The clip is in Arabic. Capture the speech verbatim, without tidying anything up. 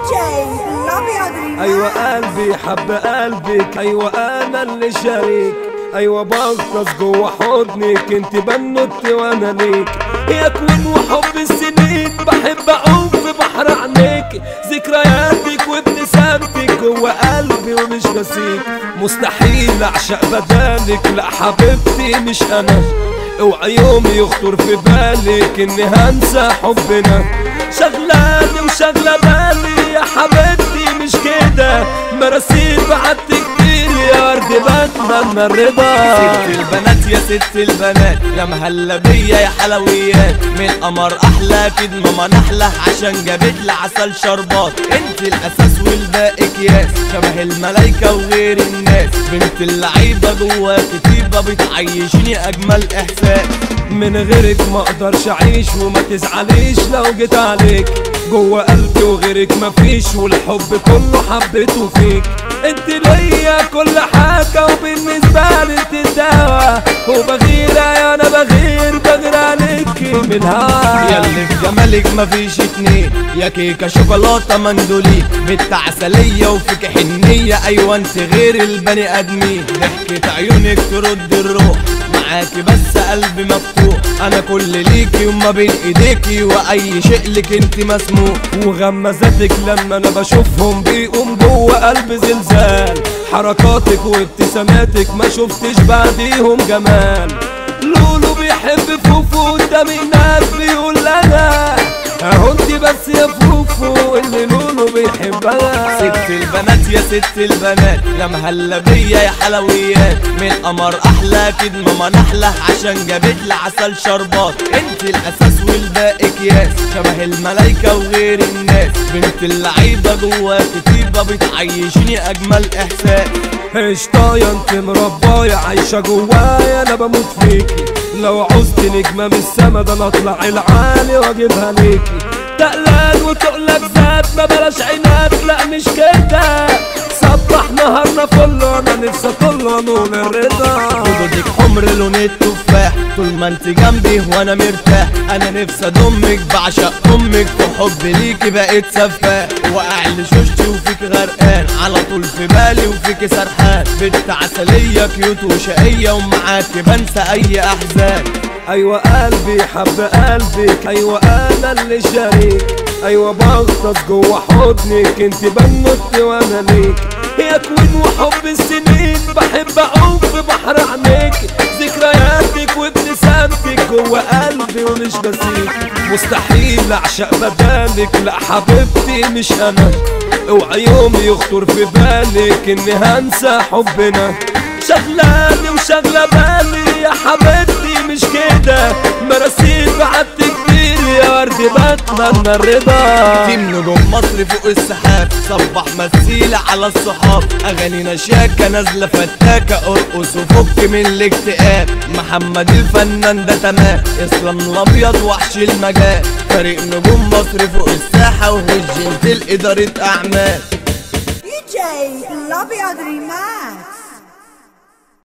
ايوه قلبي حب قلبك، ايوه انا اللي شريك، ايوه بغطس جوه حضنك، انت بنوتي وانا ليك. يا كون وحب السنين بحب اعوم في بحر عينيك، ذكرياتك وابتسامتك جوه قلبي ومش ناسيك. مستحيل اعشق بدالك، لا حبيبتي مش انا، اوعى يوم يخطر في بالك اني هنسى حبنا. شغلاني وشغله بالي يا حبيبتي مش كده، مراسيل بعدت كتير يا ورد بتمنى الرضا. ست البنات يا ست البنات يا مهلبية يا حلويات، من قمر احلى كد ماما نحلة عشان جابت لي عسل شربات. انت الاساس والباقي اكياس، شبه الملايكة وغير الناس، بنت اللعيبة جوا كتيبة بتعيشيني اجمل احساس. من غيرك ما اقدرش اعيش وما تزعليش لو جيت عليك، جوه قلبي وغيرك مفيش، والحب كله حبيته فيك. انت ليا كل حاجة وبالنسبة لي انت الدوا، وبغير يا انا بغير بغير عليك من الهوا. ياللي في جمالك مفيش اتنين، يا كيكة شوكولاتة مندولين، بنت عسلية وفيك حنية، ايوه انت غير البني ادمين. ضحكة عيونك ترد الروح، معاكي بس قلبي مفتوح، انا كل ليكي وما بين ايديكي، واي شيء لك انت مسموح. وغمزاتك لما انا بشوفهم بيقوم جوه قلبي زلزال، حركاتك وابتساماتك ما شفتش بعديهم جمال. لولو بيحب فوفو قدام الناس بيقول لنا اهو انت بس يا فوفو اللي لولو بيحبها. ست البنات يا ست البنات يا مهلبية يا حلويات، من قمر احلى كد ماما نحلة عشان جابت لي عسل شربات. انت الاساس والباقي اكياس، شبه الملايكة وغير الناس، بنت اللعيبة جوا كتيبة بتعيشيني اجمل احساس. قشطايا انت مربايا عايشة جوايا انا بموت فيكي، لو عوزت نجمة من السما ده انا اطلع العالي واجيبها ليكي. تقلان وتقلك زاد ما بلاش عناد، لا مش كده، صبح نهارنا كله انا نفسي اطله نور الرضا. خدودك حمر لون التفاح، طول ما انت جنبي وانا مرتاح، انا نفسي اضمك بعشق امك، في حب ليكي بقيت سفاح، واقع لشوشتي وفيك غرقان، على طول في بالي وفيك سرحان، بنت عسلية كيوت وشقية ومعاكي بنسى اي احزان. ايوه قلبي حب قلبك، ايوه انا اللي شريك، ايوه بغطس جوه حضنك، انت بنوتي وانا ليك. يا كون وحب السنين بحب اعوم في بحر عينيك، ذكرياتك وابتسامتك جوه قلبي ومش ناسيك. مستحيل اعشق بدالك، لا حبيبتي مش انا، اوعى يوم يخطر في بالك اني هنسى حبنا. شغلاني وشغله بالي يا حبيبتي مش كده، مراسيل بعدت كتير يا ورد بتمنى الرضا. تيم نجوم مصر فوق السحاب، صبح مسيلة على الصحاب، اغانينا شاكة نازلة فتاكة، ارقص وفك من الاكتئاب. محمد الفنان ده تمام، اسلام الابيض وحش المجال، فريق نجوم مصر فوق الساحة وهجنت الادارة اعمال. دي جي الابيض ريماكس.